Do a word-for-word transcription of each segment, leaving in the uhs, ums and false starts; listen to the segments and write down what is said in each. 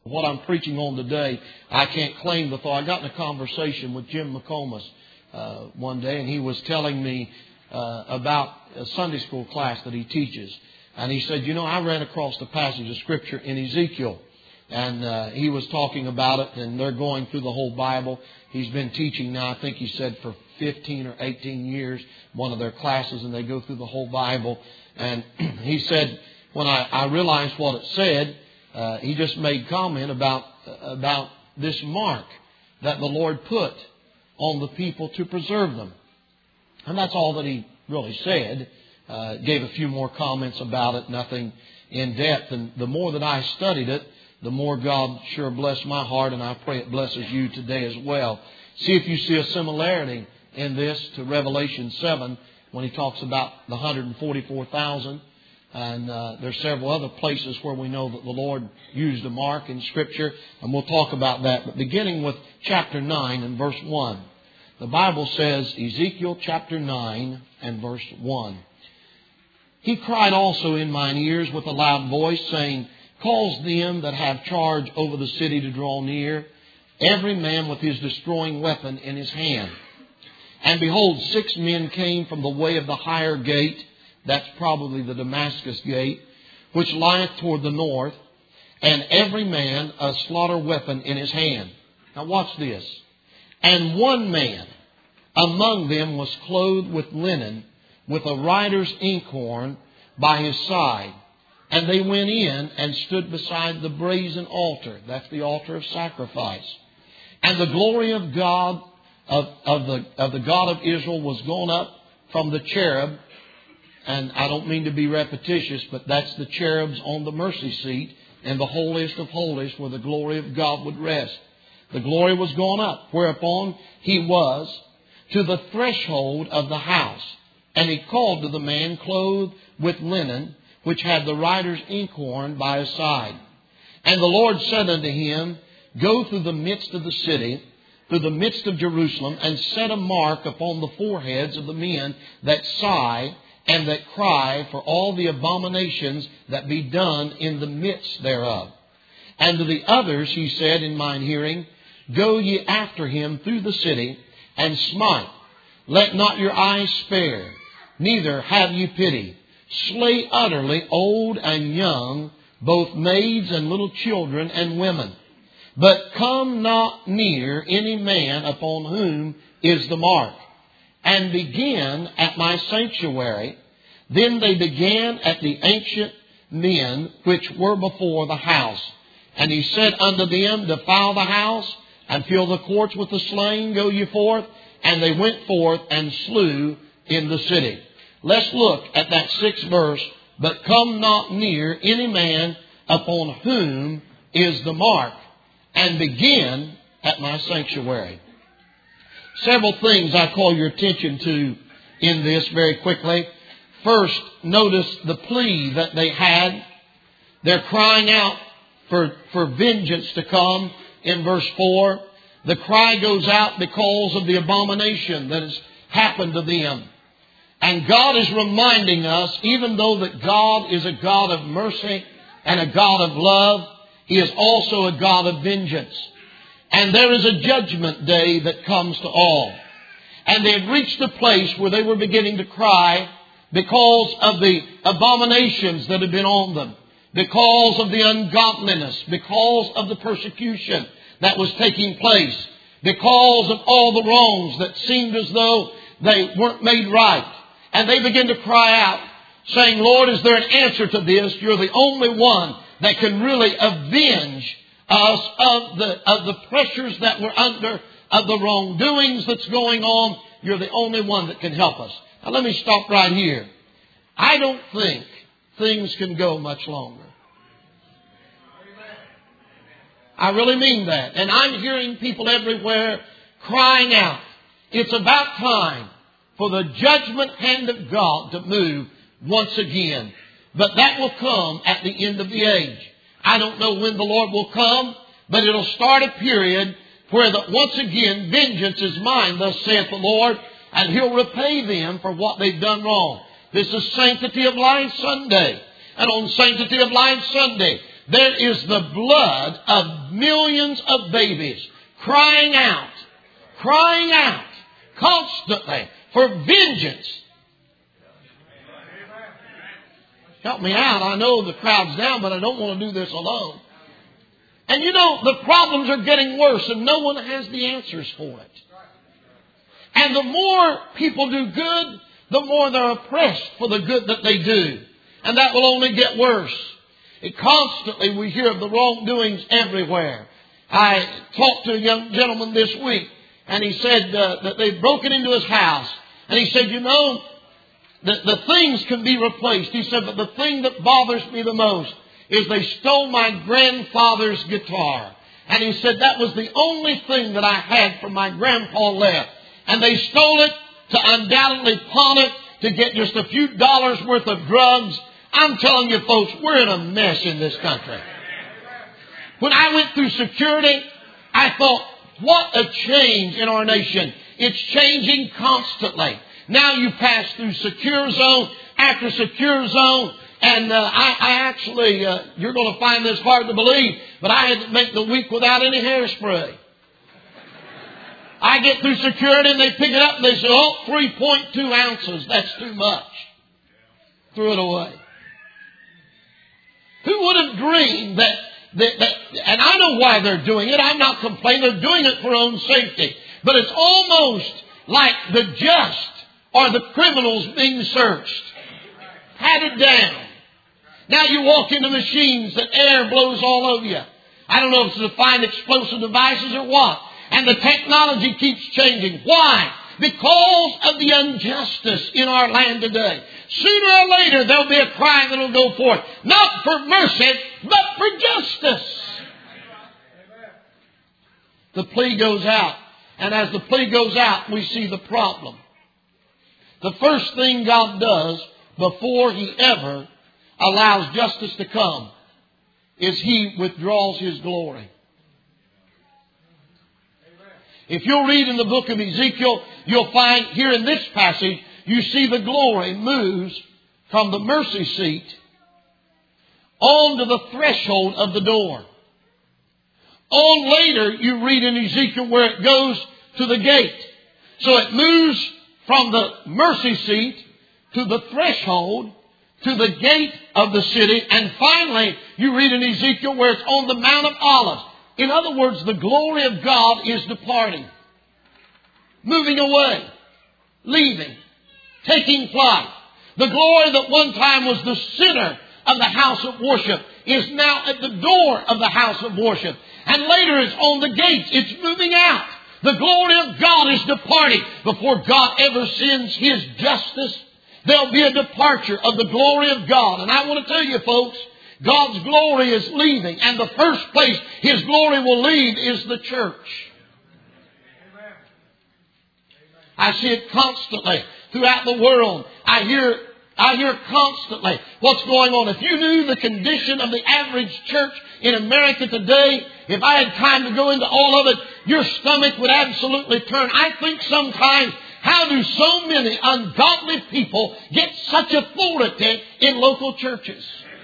What I'm preaching on today, I can't claim the thought. I got in a conversation with Jim McComas uh, one day, and he was telling me uh, about a Sunday school class that he teaches. And he said, you know, I ran across the passage of Scripture in Ezekiel. And uh, he was talking about it, and they're going through the whole Bible. He's been teaching now, I think he said, for fifteen or eighteen years, one of their classes, and they go through the whole Bible. And he said, when I, I realized what it said, Uh, he just made comment about about this mark that the Lord put on the people to preserve them. And that's all that he really said. Uh, gave a few more comments about it, nothing in depth. And the more that I studied it, the more God sure blessed my heart, and I pray it blesses you today as well. See if you see a similarity in this to Revelation seven when he talks about the one hundred forty-four thousand. And uh, there's several other places where we know that the Lord used a mark in Scripture. And we'll talk about that. But beginning with chapter nine and verse one. The Bible says, Ezekiel chapter nine and verse one. He cried also in mine ears with a loud voice, saying, cause them that have charge over the city to draw near, every man with his destroying weapon in his hand. And behold, six men came from the way of the higher gate. That's probably the Damascus gate, which lieth toward the north, and every man a slaughter weapon in his hand. Now watch this. And one man among them was clothed with linen, with a writer's inkhorn by his side. And they went in and stood beside the brazen altar. That's the altar of sacrifice. And the glory of God, of, of, the, of the God of Israel was gone up from the cherub. And I don't mean to be repetitious, but that's the cherubs on the mercy seat in the holiest of holies where the glory of God would rest. The glory was gone up, whereupon he was to the threshold of the house. And he called to the man clothed with linen, which had the writer's inkhorn by his side. And the Lord said unto him, go through the midst of the city, through the midst of Jerusalem, and set a mark upon the foreheads of the men that sigh, and that cry for all the abominations that be done in the midst thereof. And to the others he said in mine hearing, go ye after him through the city, and smite. Let not your eyes spare, neither have ye pity. Slay utterly old and young, both maids and little children and women. But come not near any man upon whom is the mark. And begin at my sanctuary. Then they began at the ancient men which were before the house. And he said unto them, defile the house, and fill the courts with the slain, go ye forth. And they went forth and slew in the city. Let's look at that sixth verse. But come not near any man upon whom is the mark, and begin at my sanctuary. Several things I call your attention to in this very quickly. First, notice the plea that they had. They're crying out for, for vengeance to come in verse four. The cry goes out because of the abomination that has happened to them. And God is reminding us, even though that God is a God of mercy and a God of love, He is also a God of vengeance. And there is a judgment day that comes to all. And they had reached a place where they were beginning to cry because of the abominations that had been on them, because of the ungodliness, because of the persecution that was taking place, because of all the wrongs that seemed as though they weren't made right. And they began to cry out, saying, Lord, is there an answer to this? You're the only one that can really avenge us of the, of the pressures that we're under, of the wrongdoings that's going on. You're the only one that can help us. Now let me stop right here. I don't think things can go much longer. I really mean that. And I'm hearing people everywhere crying out. It's about time for the judgment hand of God to move once again. But that will come at the end of the age. I don't know when the Lord will come, but it'll start a period where the, once again, vengeance is mine, thus saith the Lord, and He'll repay them for what they've done wrong. This is Sanctity of Life Sunday. And on Sanctity of Life Sunday, there is the blood of millions of babies crying out, crying out constantly for vengeance. Help me out. I know the crowd's down, but I don't want to do this alone. And you know, the problems are getting worse and no one has the answers for it. And the more people do good, the more they're oppressed for the good that they do. And that will only get worse. It constantly we hear of the wrongdoings everywhere. I talked to a young gentleman this week, and he said uh, that they'd broken into his house. And he said, you know, the, the things can be replaced. He said, but the thing that bothers me the most is they stole my grandfather's guitar. And he said, that was the only thing that I had from my grandpa left. And they stole it to undoubtedly pawn it to get just a few dollars worth of drugs. I'm telling you folks, we're in a mess in this country. When I went through security, I thought, what a change in our nation. It's changing constantly. Now you pass through secure zone after secure zone. And uh, I, I actually, uh, you're going to find this hard to believe, but I had to make the week without any hairspray. I get through security and they pick it up and they say, oh, three point two ounces. That's too much. Threw it away. Who would have dreamed that, that, that, and I know why they're doing it. I'm not complaining. They're doing it for own safety. But it's almost like the just are the criminals being searched. Patted down. Now you walk into machines that air blows all over you. I don't know if it's to find explosive devices or what. And the technology keeps changing. Why? Because of the injustice in our land today. Sooner or later there'll be a cry that will go forth. Not for mercy, but for justice. The plea goes out. And as the plea goes out, we see the problem. The first thing God does before He ever allows justice to come is He withdraws His glory. If you'll read in the book of Ezekiel, you'll find here in this passage, you see the glory moves from the mercy seat onto the threshold of the door. On later, you read in Ezekiel where it goes to the gate. So it moves from the mercy seat to the threshold to the gate of the city. And finally, you read in Ezekiel where it's on the Mount of Olives. In other words, the glory of God is departing, moving away, leaving, taking flight. The glory that one time was the center of the house of worship is now at the door of the house of worship. And later it's on the gates. It's moving out. The glory of God is departing. Before God ever sends His justice, there'll be a departure of the glory of God. And I want to tell you folks, God's glory is leaving. And the first place His glory will leave is the church. I see it constantly throughout the world. I hear I hear constantly what's going on. If you knew the condition of the average church in America today, if I had time to go into all of it, your stomach would absolutely turn. I think sometimes, how do so many ungodly people get such authority in local churches?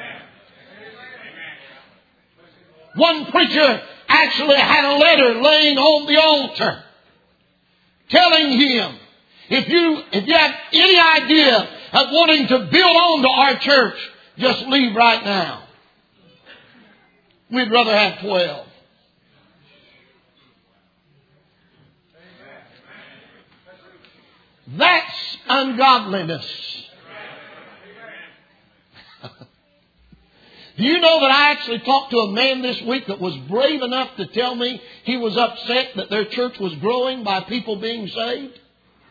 One preacher actually had a letter laying on the altar telling him, if you, if you have any idea of wanting to build onto our church, just leave right now. We'd rather have twelve. That's ungodliness. Do you know that I actually talked to a man this week that was brave enough to tell me he was upset that their church was growing by people being saved?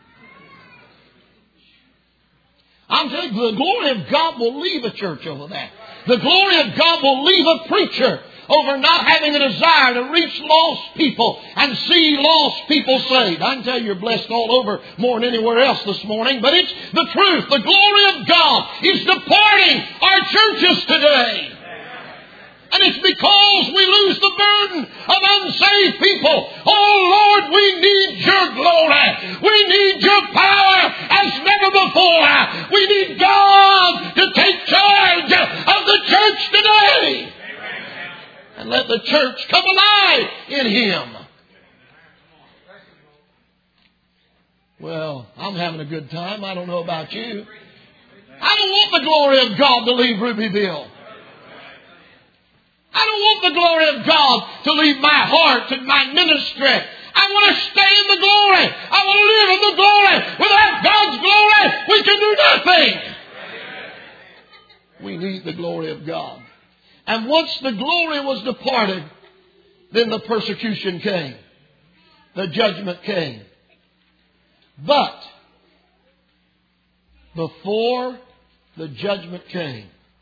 I'm telling you, the glory of God will leave a church over that. The glory of God will leave a preacher over not having a desire to reach lost people and see lost people saved. I can tell you you're blessed all over more than anywhere else this morning, but it's the truth. The glory of God is departing our churches today. And it's because we lose the burden of unsaved people. Oh Lord, we need your glory. We need your power as never before. We need God to take charge of the church today. And let the church come alive in Him. Well, I'm having a good time. I don't know about you. I don't want the glory of God to leave Rubyville. I don't want the glory of God to leave my heart and my ministry. I want to stay in the glory. I want to live in the glory. Without God's glory, we can do nothing. We need the glory of God. And once the glory was departed, then the persecution came. The judgment came. But before the judgment came,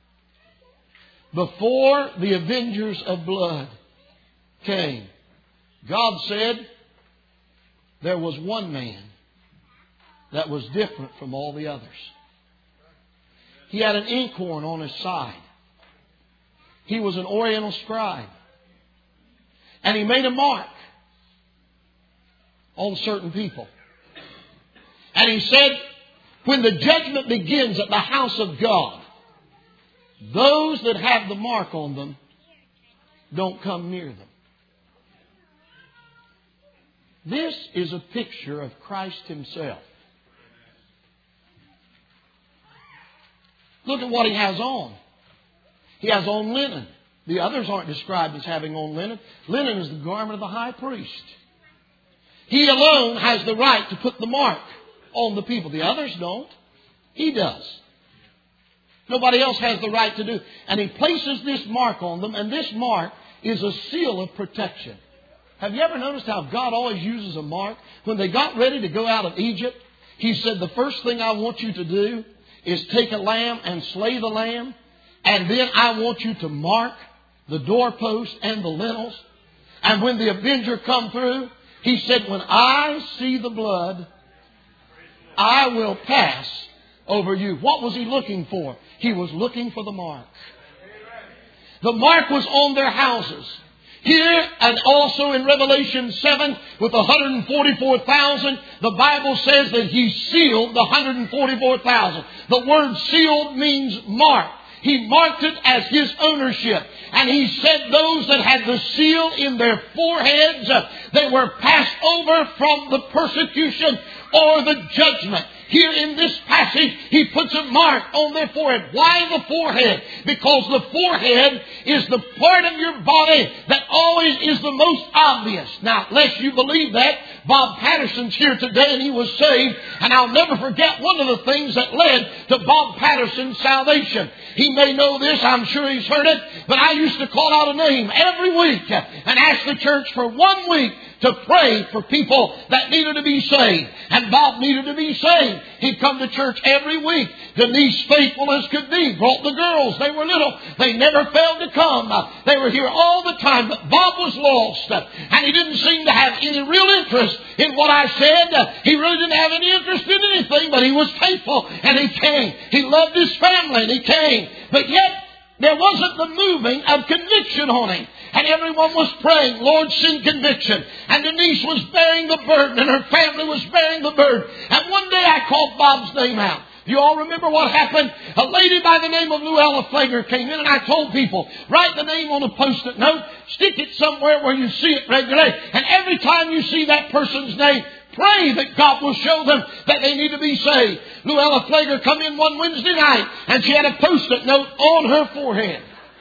before the avengers of blood came, God said there was one man that was different from all the others. He had an inkhorn on his side. He was an Oriental scribe. And he made a mark on certain people. And he said, when the judgment begins at the house of God, those that have the mark on them don't come near them. This is a picture of Christ Himself. Look at what He has on. He has on linen. The others aren't described as having on linen. Linen is the garment of the high priest. He alone has the right to put the mark on the people. The others don't. He does. Nobody else has the right to do. And He places this mark on them, and this mark is a seal of protection. Have you ever noticed how God always uses a mark? When they got ready to go out of Egypt, He said, the first thing I want you to do is take a lamb and slay the lamb, and then I want you to mark the doorpost and the lintels. And when the avenger come through, He said, when I see the blood, I will pass over you. What was He looking for? He was looking for the mark. The mark was on their houses. Here and also in Revelation seven with the one hundred forty-four thousand, the Bible says that He sealed the one hundred forty-four thousand. The word sealed means marked. He marked it as His ownership. And He said those that had the seal in their foreheads, uh, they were passed over from the persecution or the judgment. Here in this passage, He puts a mark on their forehead. Why the forehead? Because the forehead is the part of your body that always is the most obvious. Now, lest you believe that, Bob Patterson's here today and he was saved. And I'll never forget one of the things that led to Bob Patterson's salvation. He may know this, I'm sure he's heard it, but I used to call out a name every week and ask the church for one week to pray for people that needed to be saved. And Bob needed to be saved. He'd come to church every week. Denise, faithful as could be, brought the girls. They were little. They never failed to come. They were here all the time. But Bob was lost. And he didn't seem to have any real interest in what I said. He really didn't have any interest in anything. But he was faithful. And he came. He loved his family. And he came. But yet, there wasn't the moving of conviction on him. And everyone was praying, Lord, send conviction. And Denise was bearing the burden, and her family was bearing the burden. And one day I called Bob's name out. You all remember what happened? A lady by the name of Luella Flager came in, and I told people, write the name on a post-it note, stick it somewhere where you see it regularly, and every time you see that person's name, pray that God will show them that they need to be saved. Luella Flager come in one Wednesday night, and she had a post-it note on her forehead.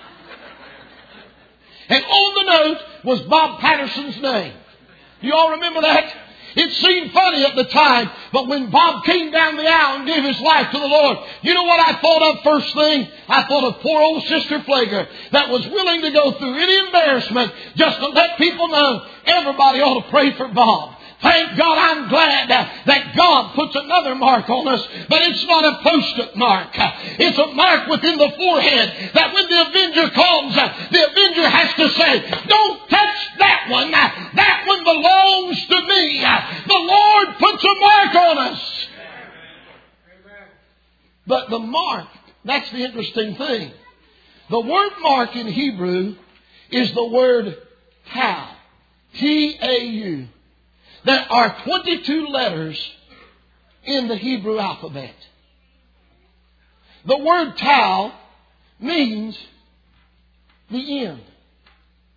And on the note was Bob Patterson's name. Do you all remember that? It seemed funny at the time, but when Bob came down the aisle and gave his life to the Lord, you know what I thought of first thing? I thought of poor old Sister Flager that was willing to go through any embarrassment just to let people know everybody ought to pray for Bob. Thank God, I'm glad that God puts another mark on us, but it's not a post-it mark. It's a mark within the forehead that when the avenger comes, the avenger has to say, don't touch that one. That one belongs to me. The Lord puts a mark on us. But the mark, that's the interesting thing. The word mark in Hebrew is the word tau. T A U. There are twenty-two letters in the Hebrew alphabet. The word tau means the end.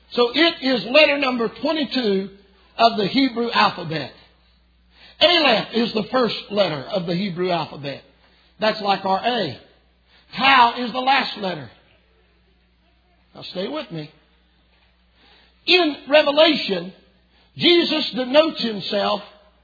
So it is letter number twenty-two of the Hebrew alphabet. Aleph is the first letter of the Hebrew alphabet. That's like our A. Tau is the last letter. Now stay with me. In Revelation, Jesus denotes himself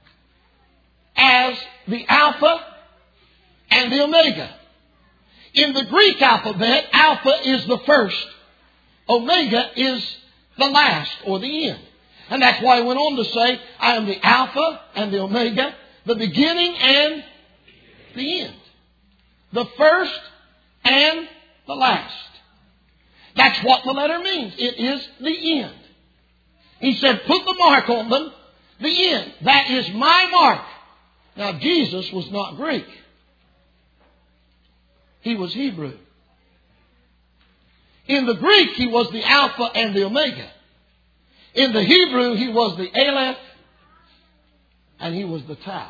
as the Alpha and the Omega. In the Greek alphabet, Alpha is the first. Omega is the last or the end. And that's why he went on to say, I am the Alpha and the Omega, the beginning and the end. The first and the last. That's what the letter means. It is the end. He said, put the mark on them, the end. That is my mark. Now, Jesus was not Greek. He was Hebrew. In the Greek, he was the Alpha and the Omega. In the Hebrew, he was the Aleph and he was the Tau.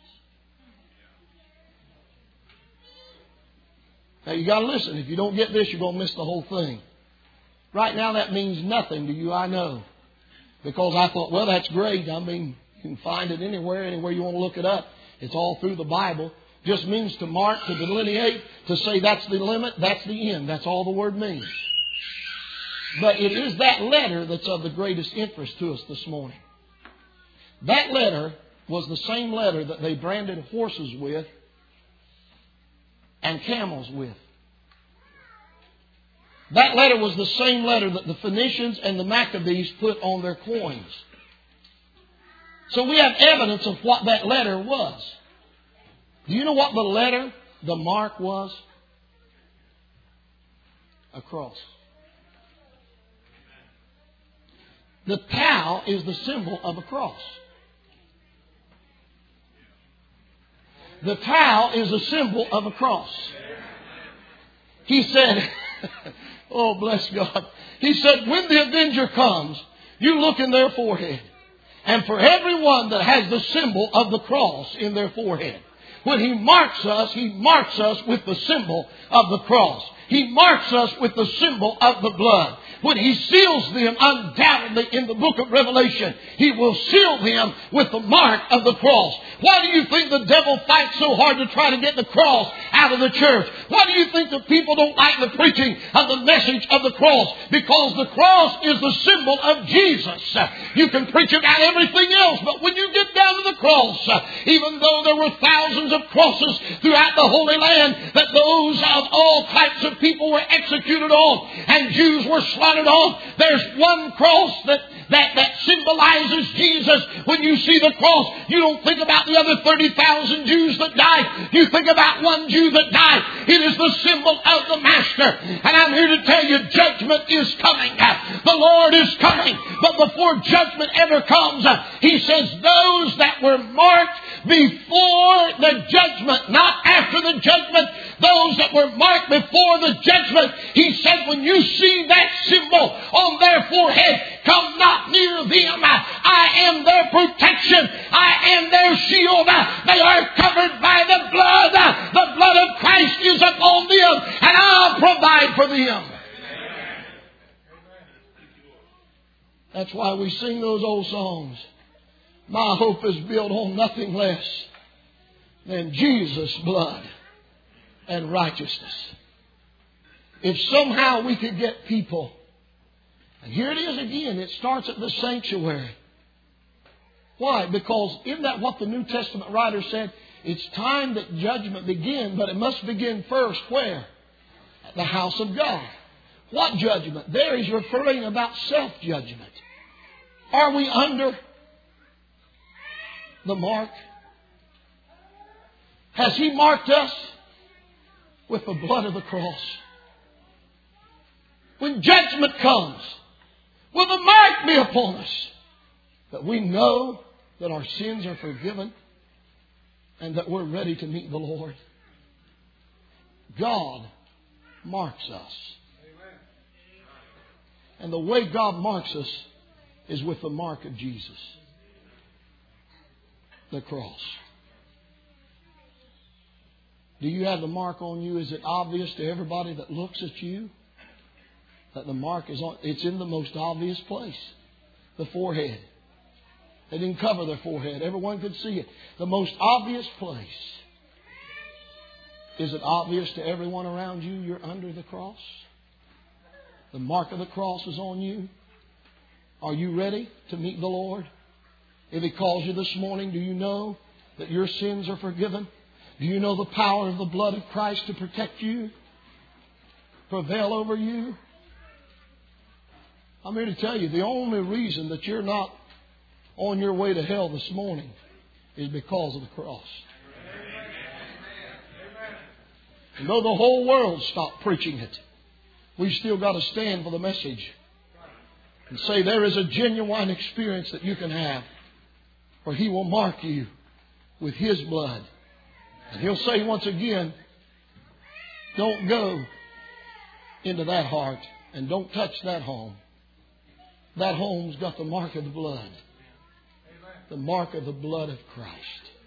Now, you got to listen. If you don't get this, you're going to miss the whole thing. Right now, that means nothing to you, I know. Because I thought, well, that's great. I mean, you can find it anywhere, anywhere you want to look it up. It's all through the Bible. Just means to mark, to delineate, to say that's the limit, that's the end. That's all the word means. But it is that letter that's of the greatest interest to us this morning. That letter was the same letter that they branded horses with and camels with. That letter was the same letter that the Phoenicians and the Maccabees put on their coins. So we have evidence of what that letter was. Do you know what the letter, the mark was? A cross. The Tau is the symbol of a cross. The Tau is a symbol of a cross. He said, oh, bless God. He said, when the avenger comes, you look in their forehead. And for everyone that has the symbol of the cross in their forehead, when he marks us, he marks us with the symbol of the cross. He marks us with the symbol of the blood. When he seals them undoubtedly in the book of Revelation, he will seal them with the mark of the cross. Why do you think the devil fights so hard to try to get the cross out of the church? Why do you think that people don't like the preaching of the message of the cross? Because the cross is the symbol of Jesus. You can preach about everything else, but when you get down to the cross, even though there were thousands of crosses throughout the Holy Land that those of all types of people were executed on and Jews were slaughtered on, there's one cross that, that, that symbolizes Jesus. When you see the cross, you don't think about the other thirty thousand Jews that died. You think about one Jew that died. It is the symbol of the Master. And I'm here to tell you, judgment is coming. The Lord is coming. But before judgment ever comes, He says those that were marked before the judgment, not after the judgment, those that were marked before the judgment, He said, when you see that symbol on their forehead, come not near them. I am their protection. I am their shield. They are covered by the blood. The blood of Christ is upon them, and I'll provide for them. That's why we sing those old songs. My hope is built on nothing less than Jesus' blood and righteousness. If somehow we could get people, and here it is again, it starts at the sanctuary. Why? Because isn't that what the New Testament writer said? It's time that judgment begin, but it must begin first where? At the house of God. What judgment? There he's referring about self-judgment. Are we under the mark? Has He marked us with the blood of the cross? When judgment comes, will the mark be upon us that we know that our sins are forgiven and that we're ready to meet the Lord? God marks us. And the way God marks us is with the mark of Jesus. The cross. Do you have the mark on you? Is it obvious to everybody that looks at you? that the mark is on. It's in the most obvious place. The forehead. They didn't cover their forehead. Everyone could see it. The most obvious place. Is it obvious to everyone around you you're under the cross? The mark of the cross is on you. Are you ready to meet the Lord? If He calls you this morning, do you know that your sins are forgiven? Do you know the power of the blood of Christ to protect you? Prevail over you? I'm here to tell you, the only reason that you're not on your way to hell this morning is because of the cross. And though the whole world stopped preaching it, we've still got to stand for the message and say there is a genuine experience that you can have where He will mark you with His blood. And He'll say once again, don't go into that heart and don't touch that home. That home's got the mark of the blood. The mark of the blood of Christ.